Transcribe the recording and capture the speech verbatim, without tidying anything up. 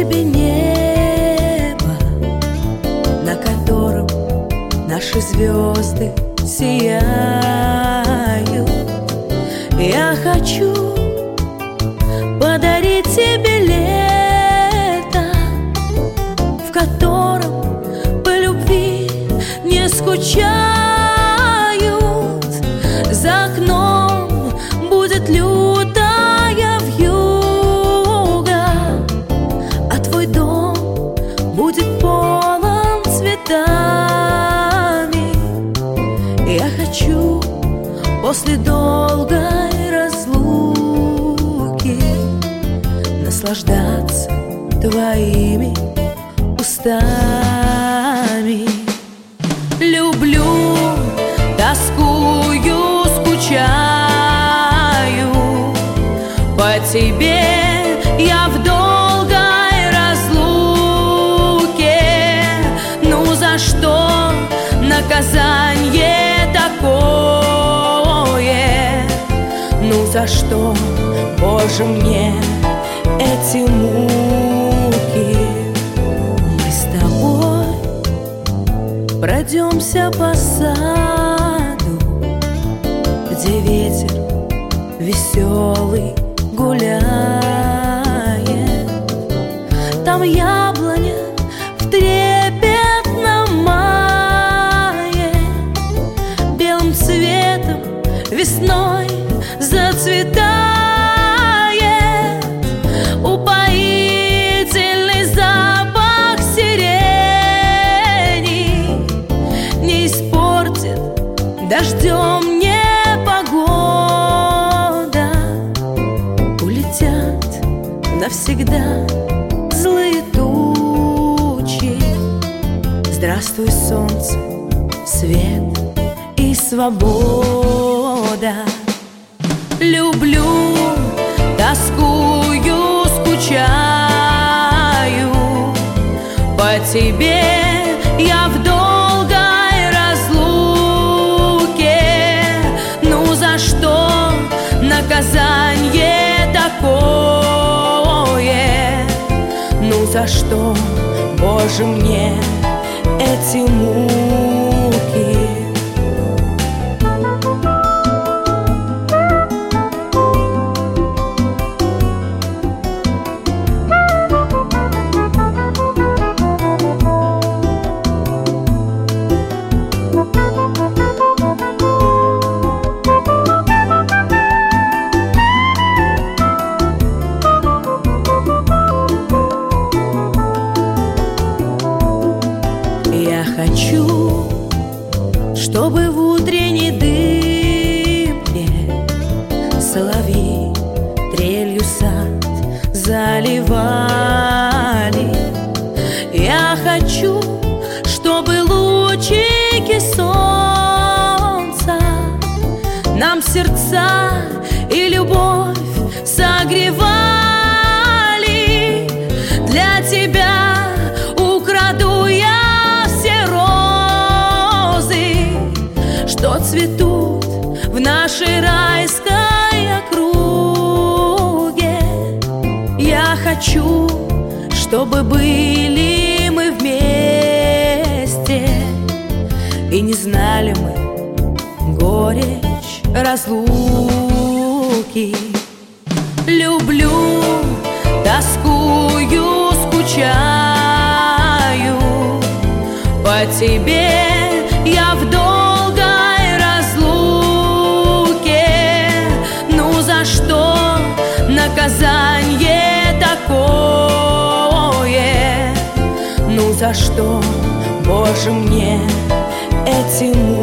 тебе небо, на котором наши звезды сияют. Я хочу подарить тебе лето, в котором по любви не скучают. За окном будет лютая вьюга, а твой дом будет полон цветами. Я хочу после долгой разлуки наслаждаться твоими устами. Люблю, тоскую, скучаю по тебе я в долгой разлуке. Ну за что наказание такое? Ну за что, Боже, мне эти муки? Мы с тобой пройдемся по саду, где ветер веселый гуляет. Там яблоня в трепетном мае белым цветом весной зацветает. Упоительный запах сирени не испортит дождем не погода. Улетят навсегда злые тучи. Здравствуй, солнце, свет и свобода. Люблю, тоскую, скучаю по тебе я в долгой разлуке. Ну за что наказание такое? Ну за что, Боже, мне эти муки? Я хочу, чтобы в утренней дымке соловьи трелью сад заливали. Я хочу, чтобы лучики солнца нам сердца и любовь согревали. Для тебя украду я что цветут в нашей райской округе. Я хочу, чтобы были мы вместе и не знали мы горечь разлуки. Люблю, тоскую, скучаю по тебе я в долгой разлуке. Ну за что наказание такое? Ну за что, Боже, мне эти муки?